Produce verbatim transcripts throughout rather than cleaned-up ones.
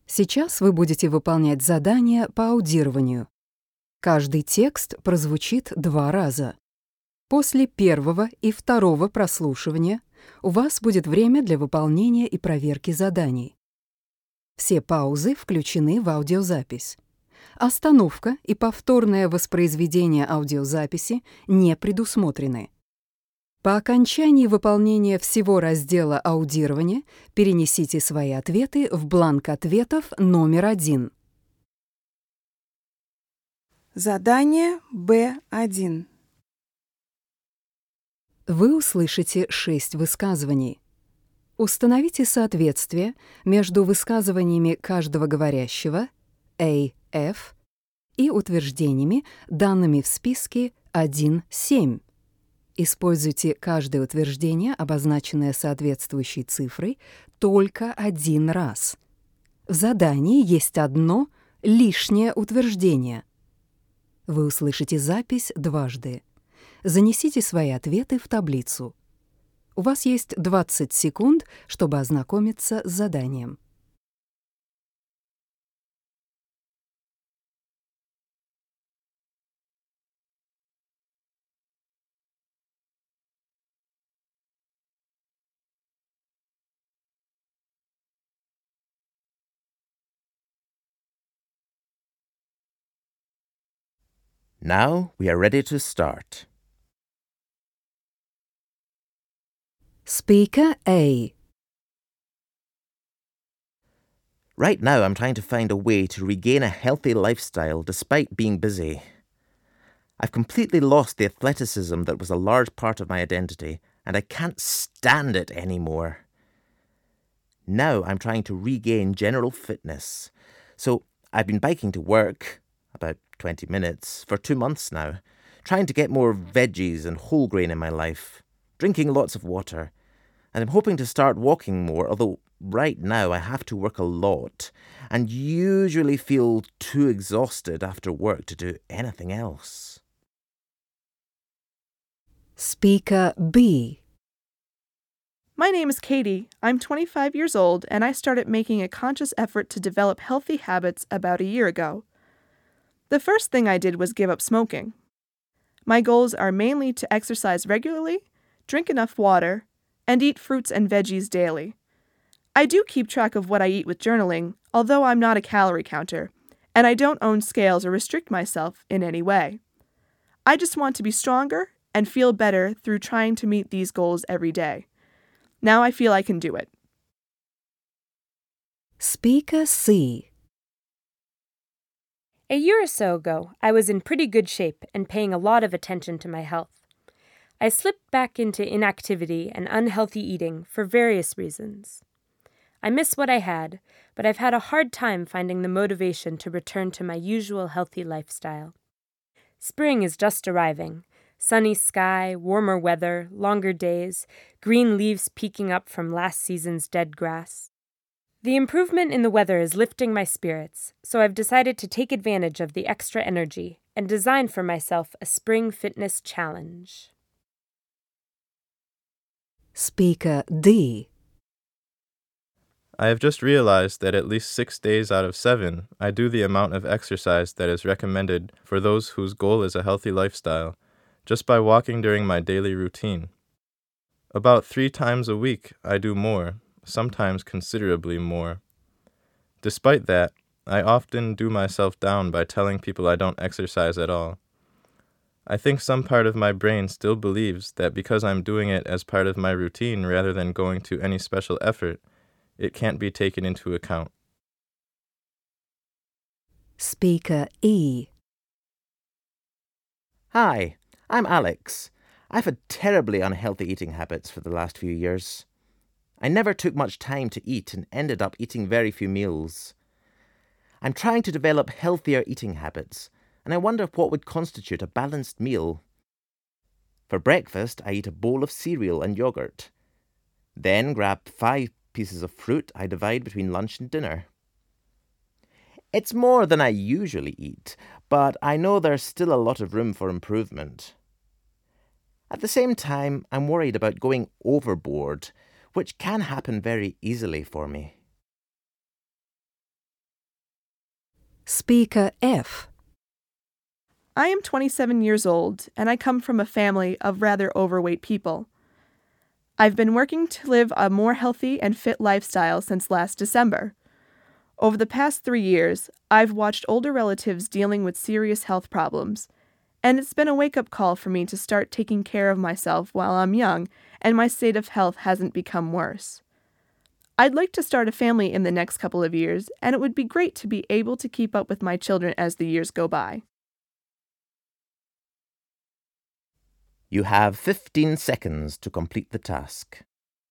Сейчас вы будете выполнять задание по аудированию. Каждый текст прозвучит два раза. После первого и второго прослушивания у вас будет время для выполнения и проверки заданий. Все паузы включены в аудиозапись. Остановка и повторное воспроизведение аудиозаписи не предусмотрены. По окончании выполнения всего раздела аудирования перенесите свои ответы в бланк ответов номер один. Задание Б один. Вы услышите шесть высказываний. Установите соответствие между высказываниями каждого говорящего A F и утверждениями, данными в списке один семь. Используйте каждое утверждение, обозначенное соответствующей цифрой, только один раз. В задании есть одно лишнее утверждение. Вы услышите запись дважды. Занесите свои ответы в таблицу. У вас есть двадцать секунд, чтобы ознакомиться с заданием. Now we are ready to start. Speaker A. Right now, I'm trying to find a way to regain a healthy lifestyle despite being busy. I've completely lost the athleticism that was a large part of my identity, and I can't stand it anymore. Now I'm trying to regain general fitness. So I've been biking to work, about twenty minutes, for two months now, trying to get more veggies and whole grain in my life, drinking lots of water, and I'm hoping to start walking more, although right now I have to work a lot and usually feel too exhausted after work to do anything else. Speaker B. My name is Katie. I'm twenty-five years old, and I started making a conscious effort to develop healthy habits about a year ago. The first thing I did was give up smoking. My goals are mainly to exercise regularly, drink enough water, and eat fruits and veggies daily. I do keep track of what I eat with journaling, although I'm not a calorie counter, and I don't own scales or restrict myself in any way. I just want to be stronger and feel better through trying to meet these goals every day. Now I feel I can do it. Speaker C. A year or so ago, I was in pretty good shape and paying a lot of attention to my health. I slipped back into inactivity and unhealthy eating for various reasons. I miss what I had, but I've had a hard time finding the motivation to return to my usual healthy lifestyle. Spring is just arriving. Sunny sky, warmer weather, longer days, green leaves peeking up from last season's dead grass. The improvement in the weather is lifting my spirits, so I've decided to take advantage of the extra energy and design for myself a spring fitness challenge. Speaker D. I have just realized that at least six days out of seven, I do the amount of exercise that is recommended for those whose goal is a healthy lifestyle, just by walking during my daily routine. About three times a week, I do more, sometimes considerably more. Despite that, I often do myself down by telling people I don't exercise at all. I think some part of my brain still believes that because I'm doing it as part of my routine rather than going to any special effort, it can't be taken into account. Speaker E. Hi, I'm Alex. I've had terribly unhealthy eating habits for the last few years. I never took much time to eat and ended up eating very few meals. I'm trying to develop healthier eating habits, and I wonder what would constitute a balanced meal. For breakfast, I eat a bowl of cereal and yogurt. Then grab five pieces of fruit I divide between lunch and dinner. It's more than I usually eat, but I know there's still a lot of room for improvement. At the same time, I'm worried about going overboard, which can happen very easily for me. Speaker F. I am twenty-seven years old, and I come from a family of rather overweight people. I've been working to live a more healthy and fit lifestyle since last December. Over the past three years, I've watched older relatives dealing with serious health problems, and it's been a wake-up call for me to start taking care of myself while I'm young and my state of health hasn't become worse. I'd like to start a family in the next couple of years, and it would be great to be able to keep up with my children as the years go by. You have fifteen seconds to complete the task.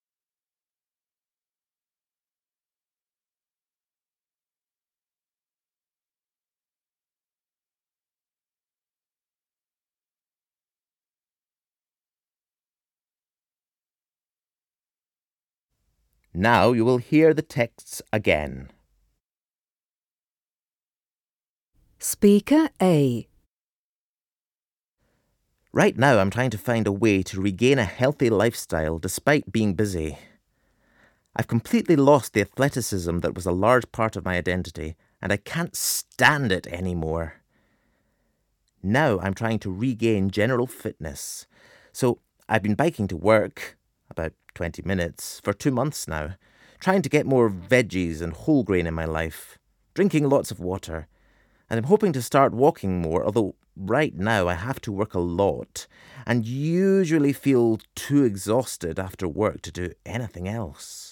Now you will hear the texts again. Speaker A. Right now I'm trying to find a way to regain a healthy lifestyle despite being busy. I've completely lost the athleticism that was a large part of my identity, and I can't stand it anymore. Now I'm trying to regain general fitness. So I've been biking to work, about twenty minutes, for two months now, trying to get more veggies and whole grain in my life, drinking lots of water, and I'm hoping to start walking more, although right now I have to work a lot and usually feel too exhausted after work to do anything else.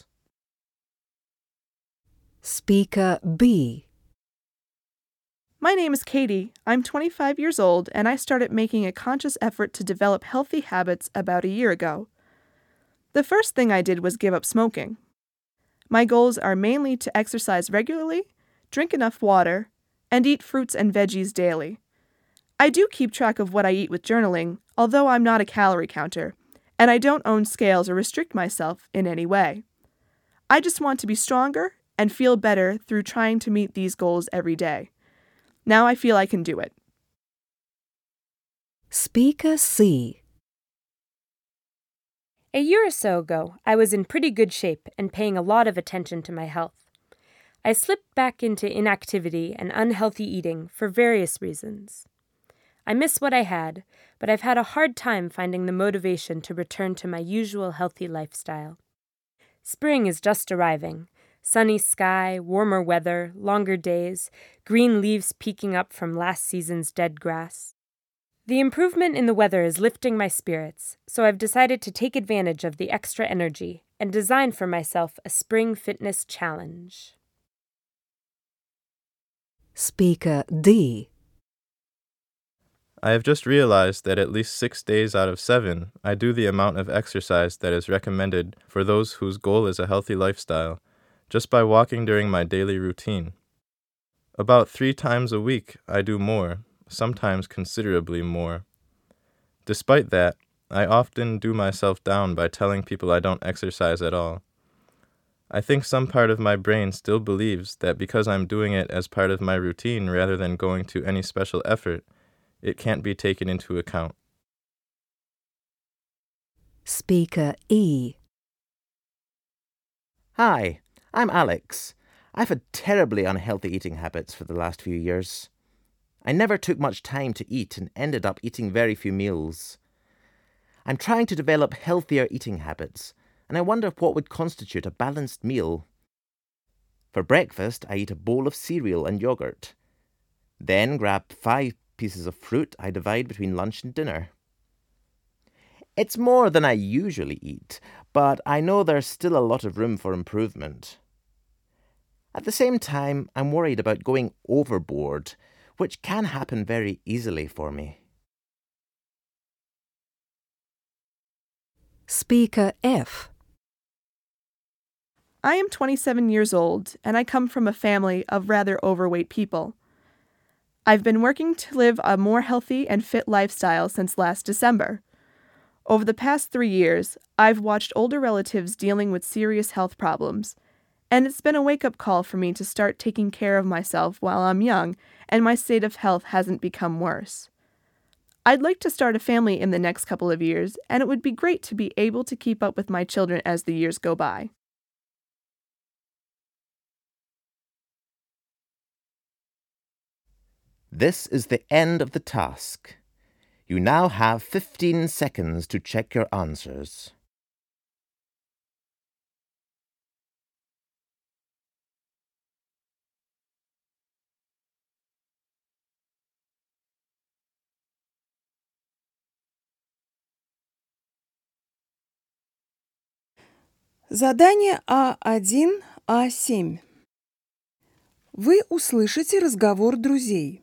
Speaker B. My name is Katie. I'm twenty-five years old, and I started making a conscious effort to develop healthy habits about a year ago. The first thing I did was give up smoking. My goals are mainly to exercise regularly, drink enough water, and eat fruits and veggies daily. I do keep track of what I eat with journaling, although I'm not a calorie counter, and I don't own scales or restrict myself in any way. I just want to be stronger and feel better through trying to meet these goals every day. Now I feel I can do it. Speaker C. A year or so ago, I was in pretty good shape and paying a lot of attention to my health. I slipped back into inactivity and unhealthy eating for various reasons. I miss what I had, but I've had a hard time finding the motivation to return to my usual healthy lifestyle. Spring is just arriving. Sunny sky, warmer weather, longer days, green leaves peeking up from last season's dead grass. The improvement in the weather is lifting my spirits, so I've decided to take advantage of the extra energy and design for myself a spring fitness challenge. Speaker D. I have just realized that at least six days out of seven, I do the amount of exercise that is recommended for those whose goal is a healthy lifestyle, just by walking during my daily routine. About three times a week, I do more, sometimes considerably more. Despite that, I often do myself down by telling people I don't exercise at all. I think some part of my brain still believes that because I'm doing it as part of my routine rather than going to any special effort, it can't be taken into account. Speaker E. Hi, I'm Alex. I've had terribly unhealthy eating habits for the last few years. I never took much time to eat and ended up eating very few meals. I'm trying to develop healthier eating habits, and I wonder what would constitute a balanced meal. For breakfast, I eat a bowl of cereal and yogurt. Then grab five pieces of fruit I divide between lunch and dinner. It's more than I usually eat, but I know there's still a lot of room for improvement. At the same time, I'm worried about going overboard, which can happen very easily for me. Speaker F. I am twenty-seven years old, and I come from a family of rather overweight people. I've been working to live a more healthy and fit lifestyle since last December. Over the past three years, I've watched older relatives dealing with serious health problems, and it's been a wake-up call for me to start taking care of myself while I'm young and my state of health hasn't become worse. I'd like to start a family in the next couple of years, and it would be great to be able to keep up with my children as the years go by. This is the end of the task. You now have fifteen seconds to check your answers. Задание А один, А семь. Вы услышите разговор друзей.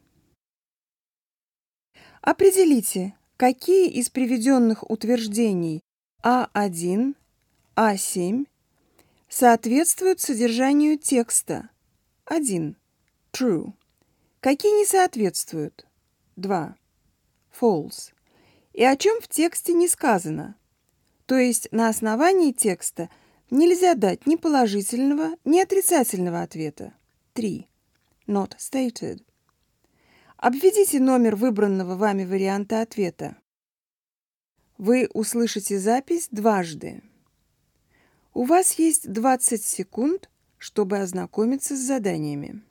Определите, какие из приведенных утверждений А один, А семь соответствуют содержанию текста. один. True. Какие не соответствуют. два. False. И о чем в тексте не сказано. То есть на основании текста нельзя дать ни положительного, ни отрицательного ответа. три. Not stated. Обведите номер выбранного вами варианта ответа. Вы услышите запись дважды. У вас есть двадцать секунд, чтобы ознакомиться с заданиями.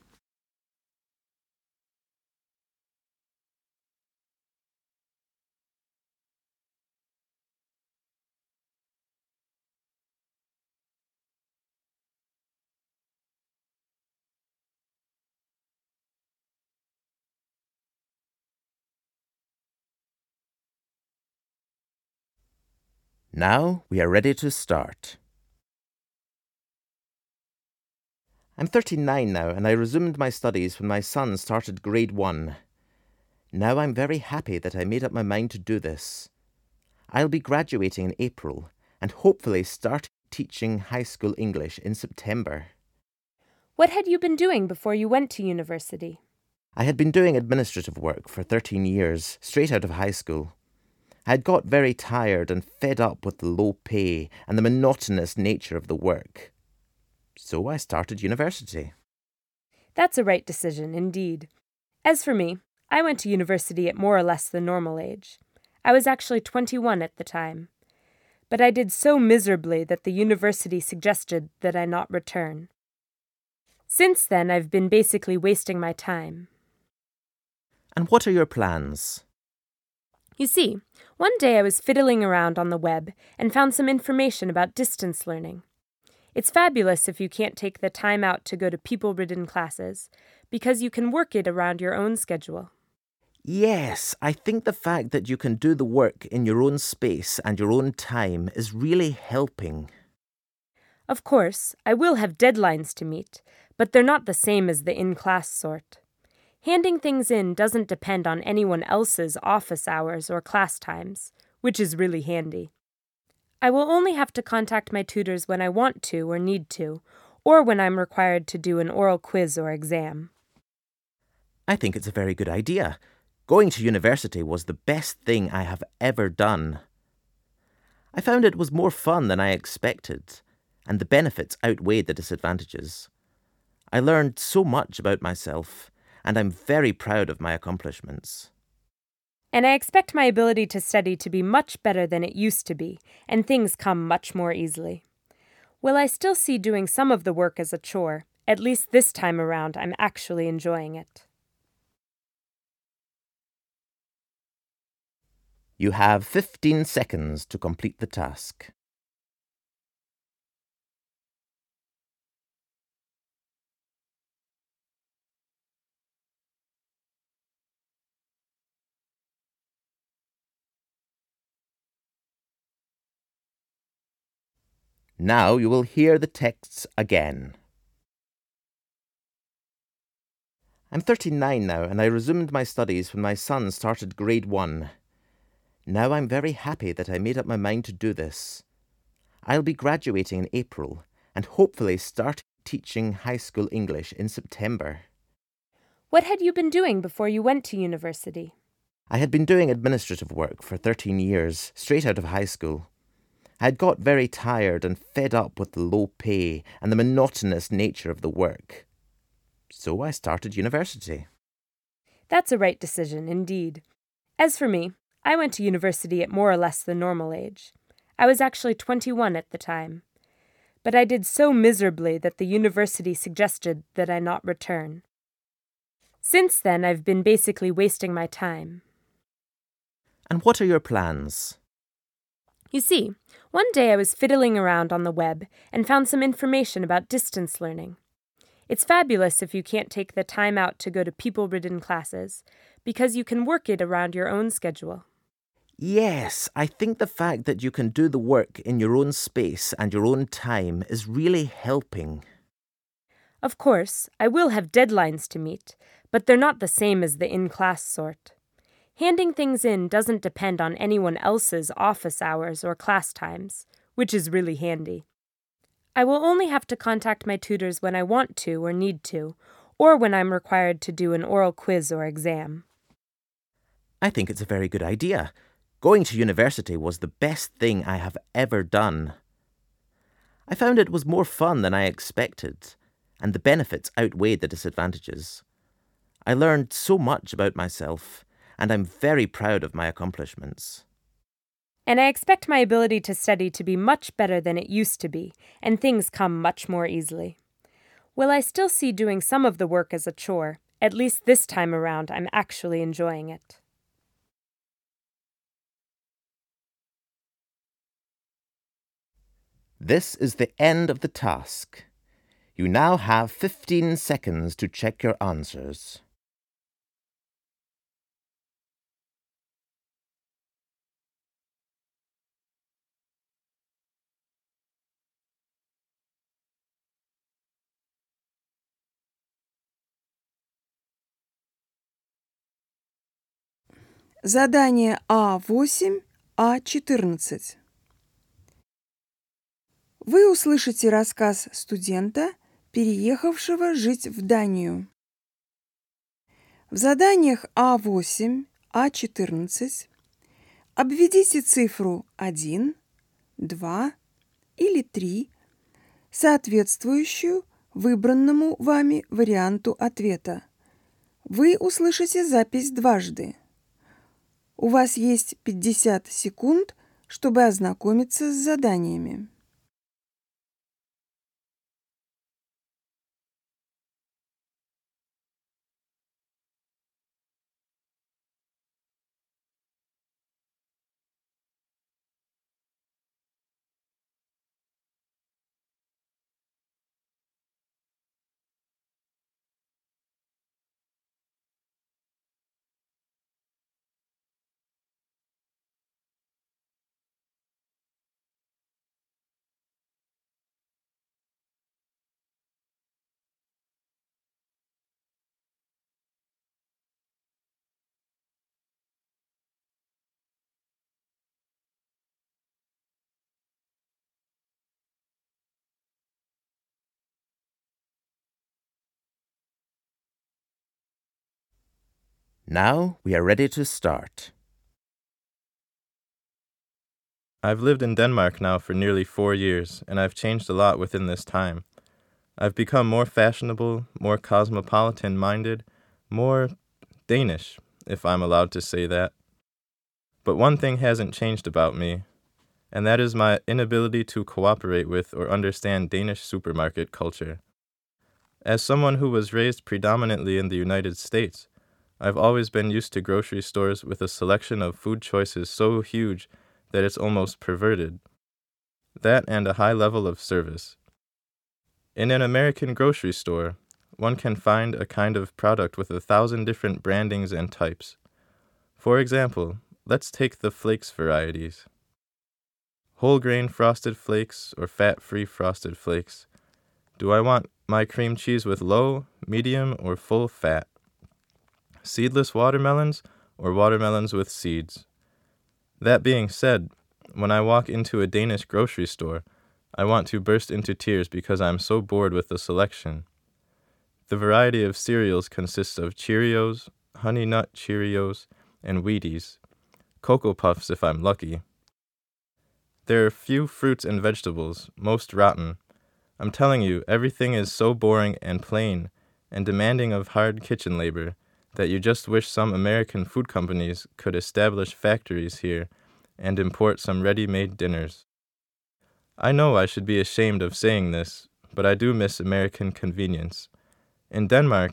Now we are ready to start. I'm thirty-nine now, and I resumed my studies when my son started grade one. Now I'm very happy that I made up my mind to do this. I'll be graduating in April and hopefully start teaching high school English in September. What had you been doing before you went to university? I had been doing administrative work for thirteen years, straight out of high school. I had got very tired and fed up with the low pay and the monotonous nature of the work. So I started university. That's a right decision, indeed. As for me, I went to university at more or less the normal age. I was actually twenty-one at the time. But I did so miserably that the university suggested that I not return. Since then, I've been basically wasting my time. And what are your plans? You see, one day I was fiddling around on the web and found some information about distance learning. It's fabulous if you can't take the time out to go to people-ridden classes, because you can work it around your own schedule. Yes, I think the fact that you can do the work in your own space and your own time is really helping. Of course, I will have deadlines to meet, but they're not the same as the in-class sort. Handing things in doesn't depend on anyone else's office hours or class times, which is really handy. I will only have to contact my tutors when I want to or need to, or when I'm required to do an oral quiz or exam. I think it's a very good idea. Going to university was the best thing I have ever done. I found it was more fun than I expected, and the benefits outweighed the disadvantages. I learned so much about myself, and I'm very proud of my accomplishments. And I expect my ability to study to be much better than it used to be, and things come much more easily. While I still see doing some of the work as a chore, at least this time around I'm actually enjoying it. You have fifteen seconds to complete the task. Now you will hear the texts again. I'm thirty-nine now, and I resumed my studies when my son started grade one. Now I'm very happy that I made up my mind to do this. I'll be graduating in April and hopefully start teaching high school English in September. What had you been doing before you went to university? I had been doing administrative work for thirteen years, straight out of high school. I had got very tired and fed up with the low pay and the monotonous nature of the work. So I started university. That's a right decision, indeed. As for me, I went to university at more or less the normal age. I was actually twenty-one at the time. But I did so miserably that the university suggested that I not return. Since then, I've been basically wasting my time. And what are your plans? You see, one day I was fiddling around on the web and found some information about distance learning. It's fabulous if you can't take the time out to go to people-ridden classes, because you can work it around your own schedule. Yes, I think the fact that you can do the work in your own space and your own time is really helping. Of course, I will have deadlines to meet, but they're not the same as the in-class sort. Handing things in doesn't depend on anyone else's office hours or class times, which is really handy. I will only have to contact my tutors when I want to or need to, or when I'm required to do an oral quiz or exam. I think it's a very good idea. Going to university was the best thing I have ever done. I found it was more fun than I expected, and the benefits outweighed the disadvantages. I learned so much about myself, and I'm very proud of my accomplishments. And I expect my ability to study to be much better than it used to be, and things come much more easily. Will I still see doing some of the work as a chore? At least this time around, I'm actually enjoying it. This is the end of the task. You now have fifteen seconds to check your answers. Задание А восемь, А четырнадцать. Вы услышите рассказ студента, переехавшего жить в Данию. В заданиях А восемь, А четырнадцать обведите цифру один, два или три, соответствующую выбранному вами варианту ответа. Вы услышите запись дважды. У вас есть пятьдесят секунд, чтобы ознакомиться с заданиями. Now we are ready to start. I've lived in Denmark now for nearly four years, and I've changed a lot within this time. I've become more fashionable, more cosmopolitan-minded, more Danish, if I'm allowed to say that. But one thing hasn't changed about me, and that is my inability to cooperate with or understand Danish supermarket culture. As someone who was raised predominantly in the United States, I've always been used to grocery stores with a selection of food choices so huge that it's almost perverted. That and a high level of service. In an American grocery store, one can find a kind of product with a thousand different brandings and types. For example, let's take the flakes varieties. Whole grain frosted flakes or fat-free frosted flakes. Do I want my cream cheese with low, medium, or full fat? Seedless watermelons or watermelons with seeds? That being said, when I walk into a Danish grocery store, I want to burst into tears because I'm so bored with the selection. The variety of cereals consists of Cheerios, Honey Nut Cheerios, and Wheaties, Cocoa Puffs if I'm lucky. There are few fruits and vegetables, most rotten. I'm telling you, everything is so boring and plain and demanding of hard kitchen labor that you just wish some American food companies could establish factories here and import some ready-made dinners. I know I should be ashamed of saying this, but I do miss American convenience. In Denmark,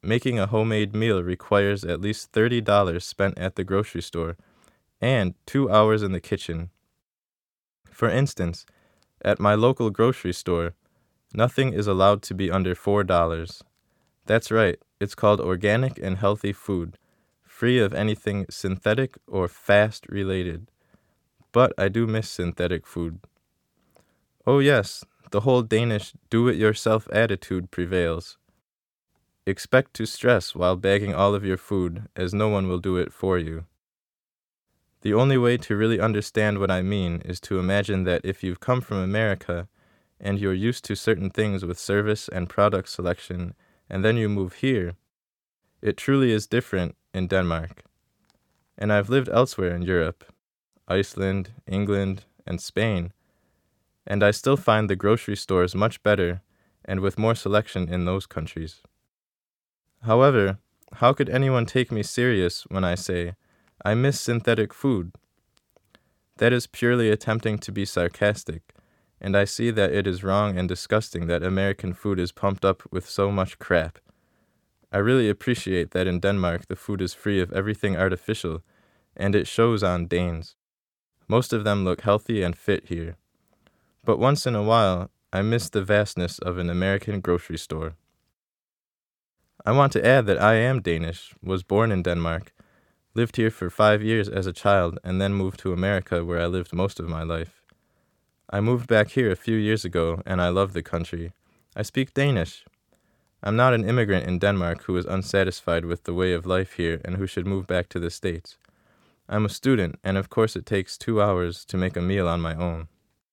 making a homemade meal requires at least thirty dollars spent at the grocery store and two hours in the kitchen. For instance, at my local grocery store, nothing is allowed to be under four dollars. That's right, it's called organic and healthy food, free of anything synthetic or fast-related. But I do miss synthetic food. Oh yes, the whole Danish do-it-yourself attitude prevails. Expect to stress while bagging all of your food, as no one will do it for you. The only way to really understand what I mean is to imagine that if you've come from America and you're used to certain things with service and product selection, and then you move here, it truly is different in Denmark. And I've lived elsewhere in Europe, Iceland, England, and Spain, and I still find the grocery stores much better and with more selection in those countries. However, how could anyone take me serious when I say, I miss synthetic food? That is purely attempting to be sarcastic, and I see that it is wrong and disgusting that American food is pumped up with so much crap. I really appreciate that in Denmark the food is free of everything artificial, and it shows on Danes. Most of them look healthy and fit here. But once in a while, I miss the vastness of an American grocery store. I want to add that I am Danish, was born in Denmark, lived here for five years as a child, and then moved to America where I lived most of my life. I moved back here a few years ago, and I love the country. I speak Danish. I'm not an immigrant in Denmark who is unsatisfied with the way of life here and who should move back to the States. I'm a student, and of course it takes two hours to make a meal on my own.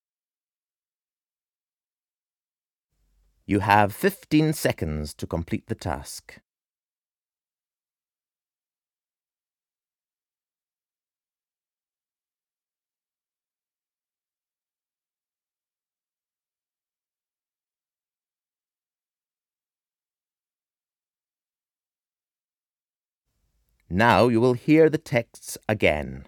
You have fifteen seconds to complete the task. Now you will hear the texts again.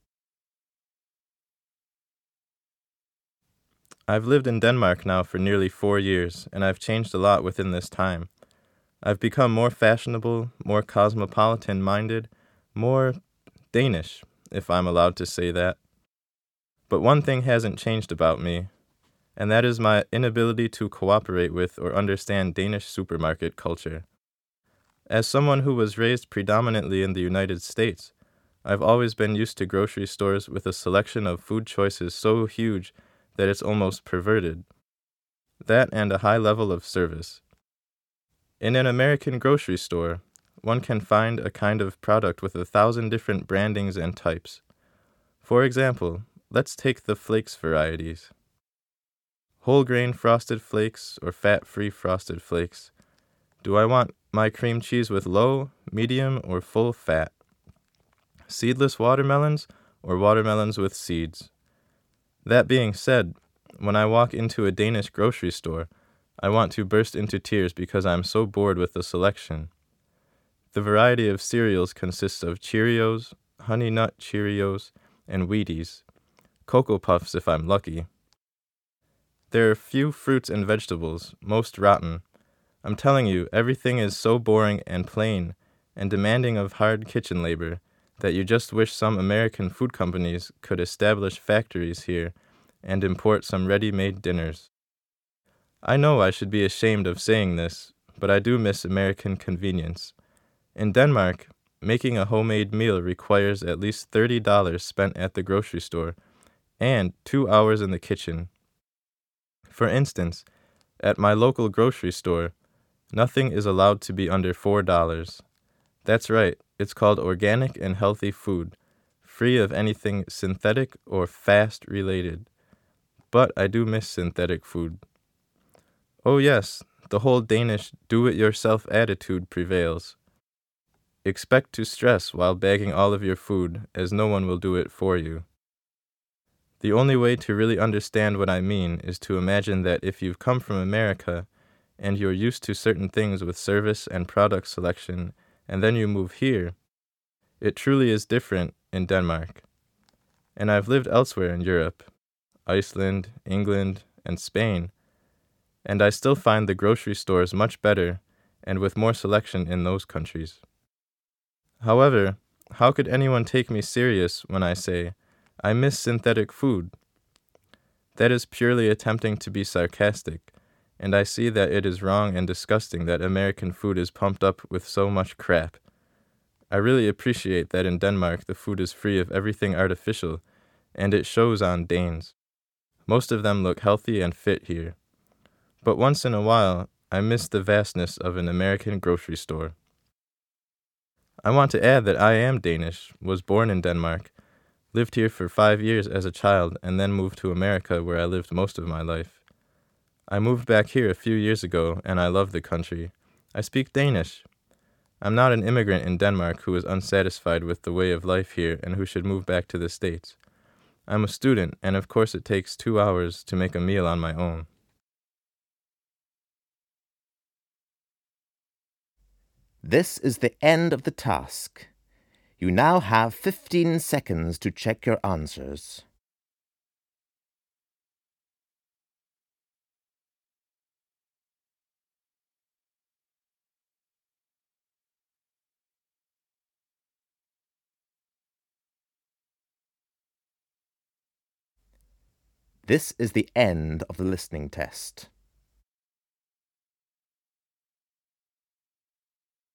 I've lived in Denmark now for nearly four years, and I've changed a lot within this time. I've become more fashionable, more cosmopolitan-minded, more Danish, if I'm allowed to say that. But one thing hasn't changed about me, and that is my inability to cooperate with or understand Danish supermarket culture. As someone who was raised predominantly in the United States, I've always been used to grocery stores with a selection of food choices so huge that it's almost perverted. That and a high level of service. In an American grocery store, one can find a kind of product with a thousand different brandings and types. For example, let's take the flakes varieties. Whole grain frosted flakes or fat-free frosted flakes. Do I want my cream cheese with low, medium, or full fat? Seedless watermelons or watermelons with seeds? That being said, when I walk into a Danish grocery store, I want to burst into tears because I'm so bored with the selection. The variety of cereals consists of Cheerios, Honey Nut Cheerios, and Wheaties, Cocoa Puffs if I'm lucky. There are few fruits and vegetables, most rotten. I'm telling you, everything is so boring and plain and demanding of hard kitchen labor that you just wish some American food companies could establish factories here and import some ready-made dinners. I know I should be ashamed of saying this, but I do miss American convenience. In Denmark, making a homemade meal requires at least thirty dollars spent at the grocery store and two hours in the kitchen. For instance, at my local grocery store, nothing is allowed to be under four dollars. That's right, it's called organic and healthy food, free of anything synthetic or fast-related. But I do miss synthetic food. Oh yes, the whole Danish do-it-yourself attitude prevails. Expect to stress while bagging all of your food, as no one will do it for you. The only way to really understand what I mean is to imagine that if you've come from America and you're used to certain things with service and product selection, and then you move here, it truly is different in Denmark. And I've lived elsewhere in Europe, Iceland, England, and Spain, and I still find the grocery stores much better and with more selection in those countries. However, how could anyone take me serious when I say, I miss synthetic food? That is purely attempting to be sarcastic, and I see that it is wrong and disgusting that American food is pumped up with so much crap. I really appreciate that in Denmark the food is free of everything artificial, and it shows on Danes. Most of them look healthy and fit here. But once in a while, I miss the vastness of an American grocery store. I want to add that I am Danish, was born in Denmark, lived here for five years as a child, and then moved to America where I lived most of my life. I moved back here a few years ago, and I love the country. I speak Danish. I'm not an immigrant in Denmark who is unsatisfied with the way of life here and who should move back to the States. I'm a student, and of course it takes two hours to make a meal on my own. This is the end of the task. You now have fifteen seconds to check your answers. This is the end of the listening test.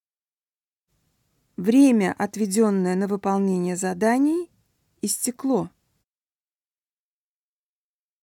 Время, отведенное на выполнение заданий, истекло.